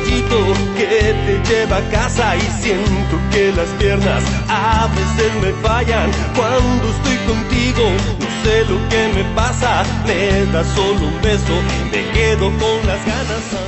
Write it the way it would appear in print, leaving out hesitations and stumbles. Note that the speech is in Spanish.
pasito que te lleva a casa y siento que las piernas a veces me fallan cuando estoy contigo. No sé lo que me pasa, me das solo un beso y me quedo con las ganas.